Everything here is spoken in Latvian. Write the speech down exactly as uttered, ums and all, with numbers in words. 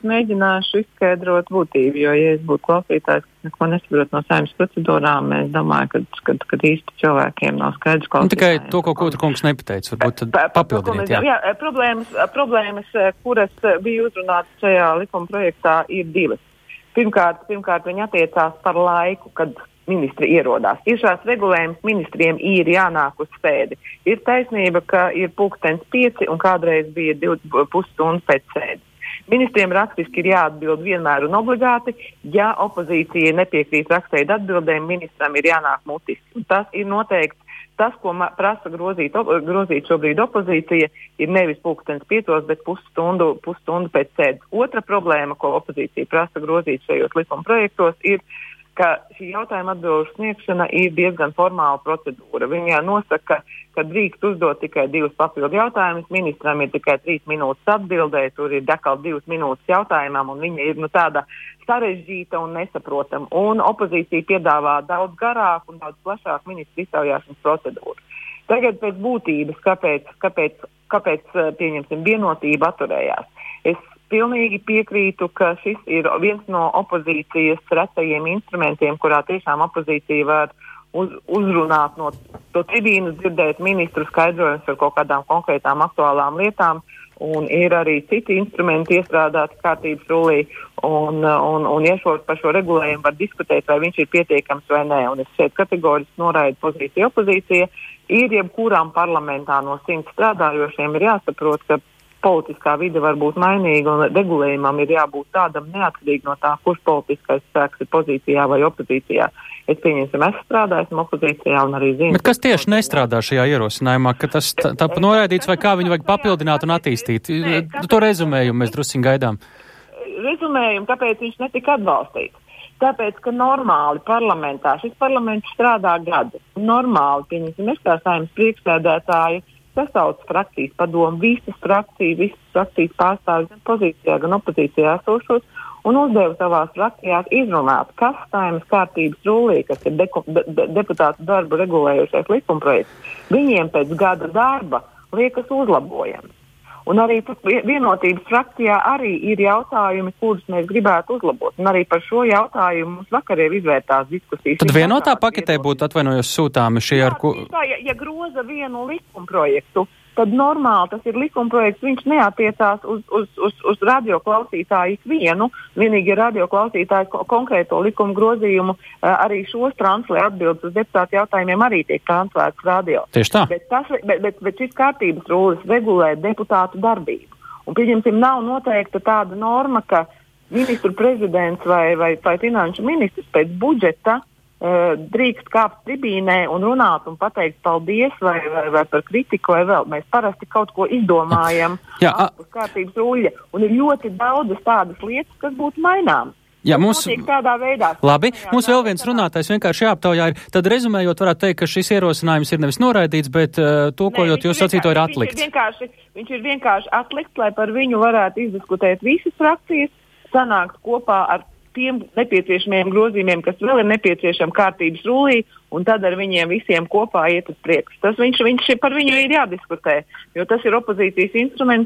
mēģināšu izskaidrot būtību, jo, ja es būtu klausītājs, kas neko nesaprot no saimnes procedūrām, es domāju, ka, kad, kad īsti cilvēkiem nav skaidrs klausītājiem. Tikai to, ko Kūtra kungs nepateica, varbūt tad papildiniet, jā. Jā, problēmas, problēmas, kuras bija uzrunātas šajā likuma projektā, ir divas. Pirmkārt, pirmkārt, viņi attiecās par laiku, kad ministri ierodās. Ir šāds regulējums, ministriem ir jānāk uz sēdi. Ir taisnība, ka ir pulkstens pieci un kādreiz bija divi pusstundas pēc sēdes. Ministriem rakstiski ir jāatbild vienmēr un obligāti. Ja opozīcija nepiekrīt rakstīt atbildēm, ministram ir jānāk mutiski. Un tas ir noteikts. Tas, ko prasa grozīt, grozīt šobrīd opozīcija, ir nevis pulkstens piecos, bet pusstundu, pusstundu pēc sēdes. Otra problēma, ko opozīcija prasa grozīt šajos likuma projektos, ir, ka šī jautājuma atbilžu sniegšana ir diezgan formāla procedūra. Viņa nosaka, ka drīkst uzdot tikai divus papildu jautājumus, ministram ir tikai trīs minūtes atbildēt, tur ir dekal divas minūtes jautājumam, un viņa ir nu, tāda sarežģīta un nesaprotama. Un opozīcija piedāvā daudz garāku un daudz plašāku ministru iztaujāšanas procedūru. Tagad pēc būtības, kāpēc, kāpēc, kāpēc pieņemsim, vienotība atturējās. Es pilnīgi piekrītu, ka šis ir viens no opozīcijas retajiem instrumentiem, kurā tiešām opozīcija var uz, uzrunāt no to tribīnas, dzirdēt ministru skaidrojumus par kaut kādām konkrētām aktuālām lietām, un ir arī citi instrumenti iestrādāti kārtības rullī, un, un, un ja šo, par šo regulējumu var diskutēt, vai viņš ir pietiekams vai nē, un es šeit kategoriski noraidu pozīciju opozīcija, ir jebkurām parlamentā no simts strādājošiem ir jāsaprot, ka politiskā vide var būt mainīga un regulējumam ir jābūt tādam neatkarīgi no tā, kurš politiskais spēks ir pozīcijā vai opozīcijā. Es pieņemsim, es strādāju, esmu opozīcijā un arī zinu. Bet kas tieši nestrādā šajā ierosinājumā, ka tas tā, tā noraidīts vai kā viņu vajag papildināt un attīstīt? Nē, kāpēc, to rezumējumu mēs drusciņ gaidām. Rezumējumu, kāpēc viņš netika atbalstīts? Tāpēc, ka normāli parlamentā, šis parlaments strādā gadu. Normāli, pieņemsim, es kā saimnes priekšsēdētāji, sasauc frakcijas padomu, visas frakcijas, visas frakcijas pārstāvis gan pozīcijā, gan opozīcijā esošos un uzdevu savās frakcijās izrunāt, kas saimnes kārtības rullī, kas ir deku, de, de, deputātu darbu regulējušais likumprojekts, viņiem pēc gada darba liekas uzlabojams. Un arī vienotības frakcijā arī ir jautājumi, kurus mēs gribētu uzlabot. Un arī par šo jautājumu mums vakar ir izvērtās diskusijas. Tad vienotā paketē būtu atvainojos sūtāmi šie ar ko... Tā, ja, ja groza vienu likumprojektu, tad normāli tas ir likumprojekts, viņš neatiecās uz, uz, uz, uz radioklausītāju ikvienu, vienīgi radioklausītāju ko, konkrēto likumu grozījumu, arī šos translē atbildes uz deputātu jautājumiem arī tiek translēts radio. Tieši tā. Bet, tas, bet, bet, bet šis kārtības rūlis regulē deputātu darbību. Un, pieņemsim, nav noteikta tāda norma, ka ministru prezidents vai, vai, vai finanšu ministrs pēc budžeta Uh, drīkst kāpt tribīnē un runāt un pateikt paldies vai, vai, vai par kritiku vai vēl. Mēs parasti kaut ko izdomājam ārpus kārtības ruļļa. Un ir ļoti daudzas tādas lietas, kas būtu maināmas. Jā, mums... tādā veidā. Labi, mums vēl viens runātājs vienkārši jāaptaujā ir. Tad rezumējot varētu teikt, ka šis ierosinājums ir nevis noraidīts, bet uh, tūkojot jūs sacīto ir atlikts. Viņš ir, vienkārši, viņš ir vienkārši atlikts, lai par viņu varētu izdiskutēt visas frakcijas, sanākt kopā ar tiem nepieciešamiem grozījumiem, kas vēl ir nepieciešami kārtības rullī, un tad ar viņiem visiem kopā iet uz priekšu. Tas viņš, viņš par viņu ir jādiskutē, jo tas ir opozīcijas instruments,